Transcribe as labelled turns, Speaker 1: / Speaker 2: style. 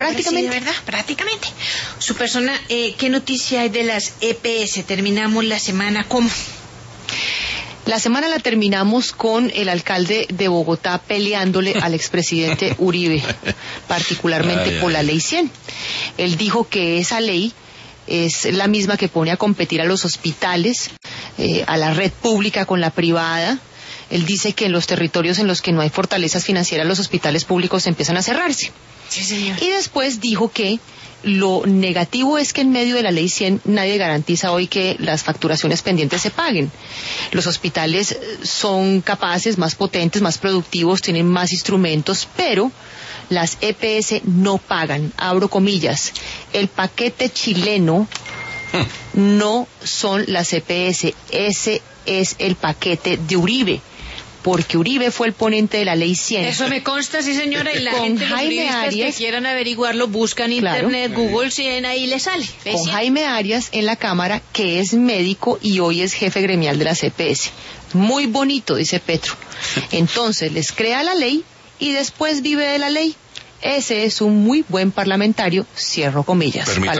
Speaker 1: prácticamente.
Speaker 2: Sí, de verdad, prácticamente. Su persona, ¿qué noticia hay de las EPS? Terminamos la semana ¿cómo?
Speaker 1: La semana la terminamos con el alcalde de Bogotá peleándole al expresidente Uribe, particularmente por la ley 100. Él dijo que esa ley es la misma que pone a competir a los hospitales, a la red pública con la privada. Él dice que en los territorios en los que no hay fortalezas financieras, los hospitales públicos empiezan a cerrarse.
Speaker 2: Sí, señor.
Speaker 1: Y después dijo que lo negativo es que en medio de la ley 100 nadie garantiza hoy que las facturaciones pendientes se paguen. Los hospitales son capaces, más potentes, más productivos, tienen más instrumentos, pero las EPS no pagan. Abro comillas. El paquete chileno no son las EPS. Ese es el paquete de Uribe, porque Uribe fue el ponente de la ley 100.
Speaker 2: Eso me consta, sí señora, y la
Speaker 1: Con
Speaker 2: gente, los
Speaker 1: Jaime
Speaker 2: periodistas
Speaker 1: Arias,
Speaker 2: que quieran averiguarlo, buscan internet, Google, 100, ahí le sale.
Speaker 1: Con Jaime Arias en la Cámara, que es médico y hoy es jefe gremial de la CPS. Muy bonito, dice Petro. Entonces les crea la ley y después vive de la ley. Ese es un muy buen parlamentario, cierro comillas.